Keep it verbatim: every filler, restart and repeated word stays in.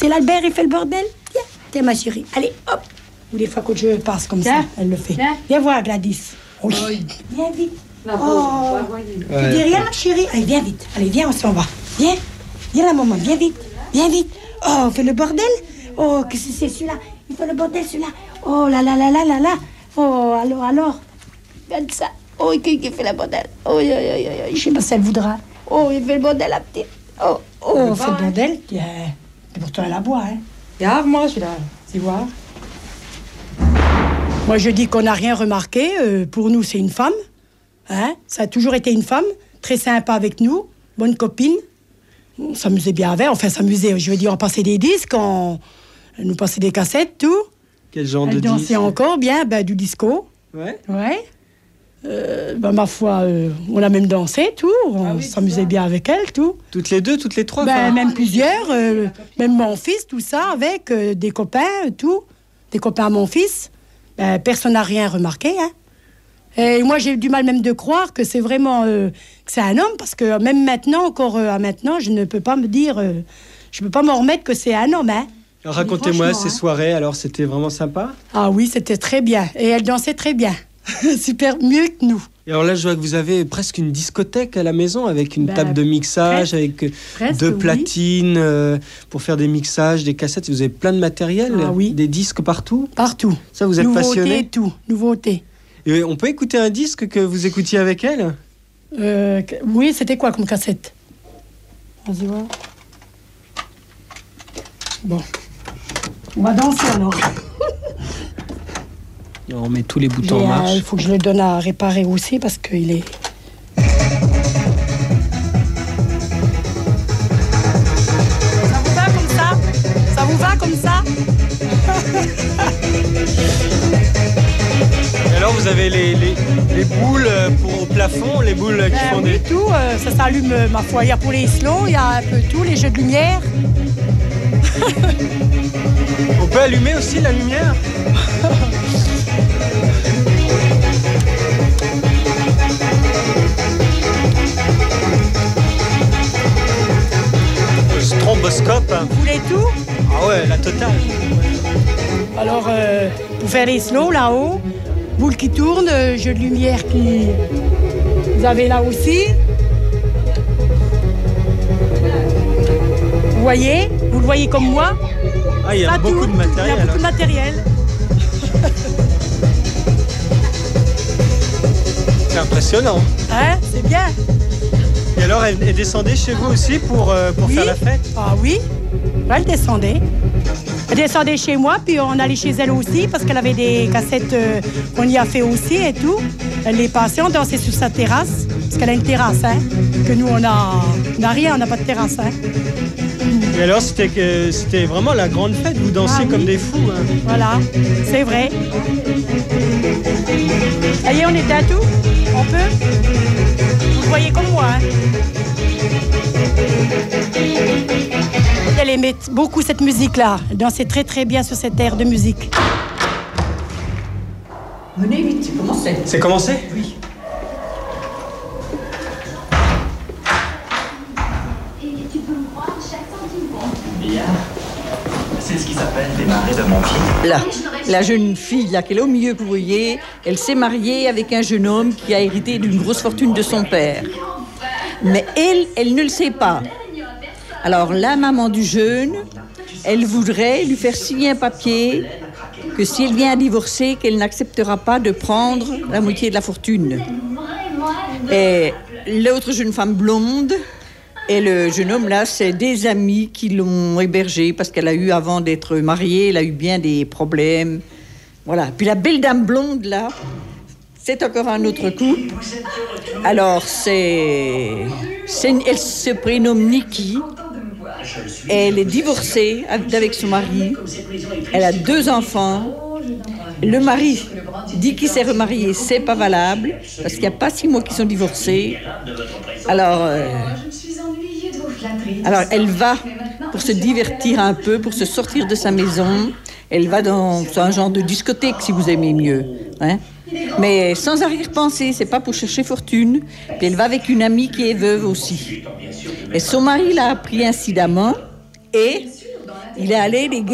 c'est l'Albert, il fait le bordel. Viens, tiens ma chérie. Allez, hop. Ou des fois que je passe comme Tiens. ça, elle le fait. Tiens. Viens voir Gladys. Oui. oui. Viens vite. La oh. Ouais. Tu dis rien, ma chérie? Allez, viens vite. Allez, viens, on s'en va. Viens. Viens la maman, viens vite. Viens vite. Oh, fais le bordel. Oh, qu'est-ce que c'est celui-là? Il fait le bordel celui-là. Oh là là là là là là. Oh, alors, alors. Regarde ça. Oh, qui fait le bordel? Oh, oh, oh, oh, je sais pas si elle voudra. Oh, il fait le bordel, la petite. Oh, oh, on fait le bordel. Tiens, c'est pour toi la bois, hein. Regarde, moi, je suis là. C'est voir. Moi, je dis qu'on n'a rien remarqué. Euh, pour nous, c'est une femme. Hein? Ça a toujours été une femme. Très sympa avec nous. Bonne copine. On s'amusait bien avec. Enfin, s'amusait. Je veux dire, on passait des disques. On, on nous passait des cassettes, tout. Quel genre Elle de disque? dansait encore bien. Ben, du disco. Ouais. Ouais. Euh, ben, ma foi, euh, on a même dansé, tout. On ah oui, s'amusait bien avec elle, tout. Toutes les deux, toutes les trois? Ben, même plusieurs. Euh, même mon fils, tout ça, avec euh, des copains, tout. Des copains à mon fils. Ben, personne n'a rien remarqué, hein. Et moi, j'ai du mal même de croire que c'est vraiment... Euh, que c'est un homme, parce que même maintenant, encore euh, à maintenant, je ne peux pas me dire... Euh, je ne peux pas m'en remettre que c'est un homme, hein. Alors, racontez-moi ces hein. soirées, alors, c'était vraiment sympa? Ah oui, c'était très bien. Et elle dansait très bien. Super, mieux que nous. Et alors là, je vois que vous avez presque une discothèque à la maison, avec une ben, table de mixage, presque, avec presque, deux platines oui. euh, pour faire des mixages, des cassettes. Vous avez plein de matériel, ah, oui. des disques partout? Partout. Ça, vous êtes nouveauté passionné? Nouveauté et tout, nouveauté. Et on peut écouter un disque que vous écoutiez avec elle? euh, Oui, c'était quoi comme cassette? Vas-y, voir. Bon. On va danser alors. On met tous les boutons en marche. Il euh, faut que je le donne à réparer aussi parce qu'il est... Ça vous va comme ça? Ça vous va comme ça? Et alors vous avez les, les, les boules pour, au plafond, les boules qui ben, font oui, des... tout, euh, ça s'allume, euh, ma foi. Il y a pour les slows, il y a un peu tout, les jeux de lumière. On peut allumer aussi la lumière? Le stromboscope. Vous voulez tout? Ah ouais, la totale. Alors, euh, pour faire les slows là-haut, boule qui tourne, euh, jeu de lumière qui... Vous avez là aussi. Vous voyez? Vous le voyez comme moi? Ah, il y a ça beaucoup tourne, de matériel. Il y a beaucoup de matériel. C'est impressionnant. Hein? C'est bien. Et alors, elle, elle descendait chez vous aussi pour, euh, pour oui. faire la fête? Ah oui, elle descendait. Elle descendait chez moi, puis on allait chez elle aussi, parce qu'elle avait des cassettes euh, qu'on y a fait aussi et tout. Elle les passait, on dansait sur sa terrasse, parce qu'elle a une terrasse, hein. Que nous, on a, on a rien, on n'a pas de terrasse, hein. Et alors, c'était, que, c'était vraiment la grande fête, vous dansiez ah, oui. comme des fous. Hein. Voilà, c'est vrai. Ça y est, on est à tout? On peut? Vous le voyez comme moi, hein. Elle aimait beaucoup cette musique-là. Elle dansait très très bien sur cette air de musique. Venez vite, c'est commencé. C'est commencé? Oui. C'est ce qui s'appelle démarrer de mon pied. Là, la jeune fille là, qui est là au milieu que vous voyez, elle s'est mariée avec un jeune homme qui a hérité d'une grosse fortune de son père. Mais elle, elle ne le sait pas. Alors la maman du jeune, elle voudrait lui faire signer un papier que si elle vient à divorcer, qu'elle n'acceptera pas de prendre la moitié de la fortune. Et l'autre jeune femme blonde, et le jeune homme là, c'est des amis qui l'ont hébergée parce qu'elle a eu, avant d'être mariée, elle a eu bien des problèmes. Voilà. Puis la belle dame blonde là, c'est encore un autre coup. Alors c'est, c'est elle se prénomme Nikki. Elle est divorcée avec son mari. Elle a deux enfants. Le mari dit qu'il s'est remarié, c'est pas valable parce qu'il n'y a pas six mois qu'ils sont divorcés. Alors. Euh, Alors, elle va, pour se divertir un peu, pour se sortir de sa maison, elle va dans un genre de discothèque, si vous aimez mieux. Hein? Mais sans arrière-pensée, c'est pas pour chercher fortune. Puis elle va avec une amie qui est veuve aussi. Et son mari l'a appris incidemment, et Il est allé, les